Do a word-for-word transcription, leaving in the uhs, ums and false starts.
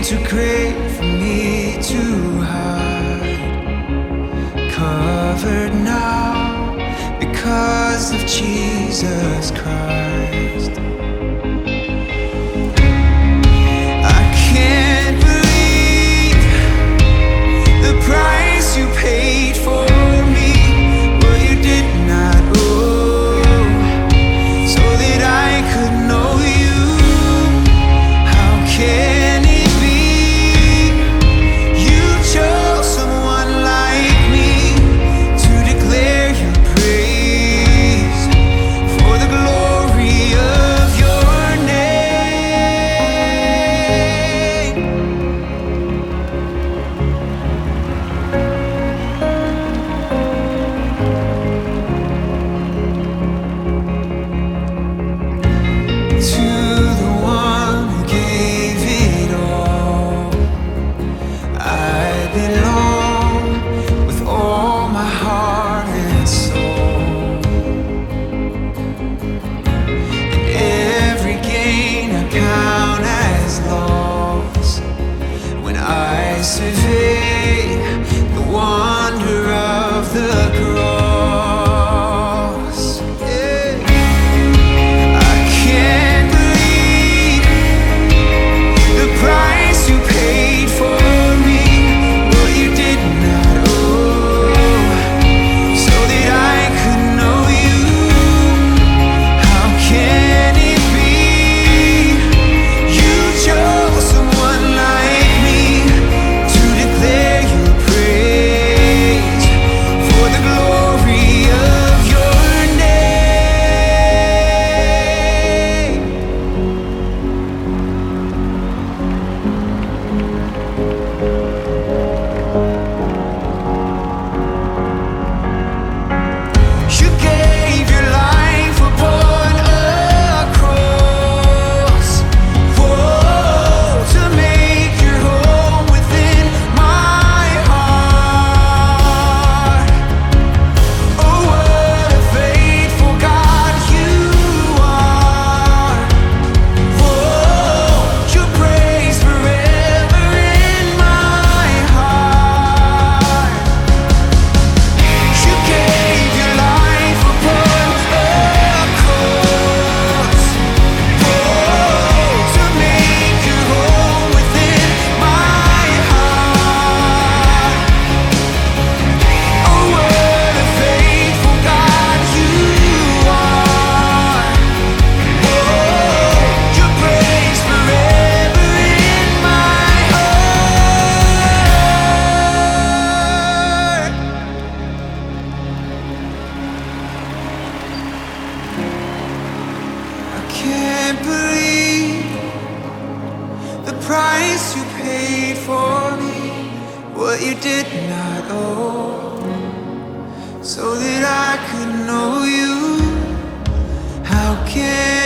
too great for me to hide. Covered now because of Jesus Christ. I can't believe the price you paid for me, what you did not owe, so that I could know you. How can it be you chose someone like me to declare your praise for the glory of your name? To the one who gave it all, I belong with all my heart and soul. And every gain I count as loss when I survey the wonder of the cross. Yeah. I can't believe the price you paid for me, what you did not owe, so that I could know you. How can it be you chose someone like me to declare your praise for the glory of your name? You gave your life upon a cross, whoa, to make your home within my heart. Oh, what a faithful God you are. Whoa, your praise forever in my heart. You gave your life upon a cross, whoa, to make your home within my heart. Oh, what a faithful God you are. Whoa, your praise forever in my heart. I can't believe the price you paid for me, what you did not owe, so that I could know you. How can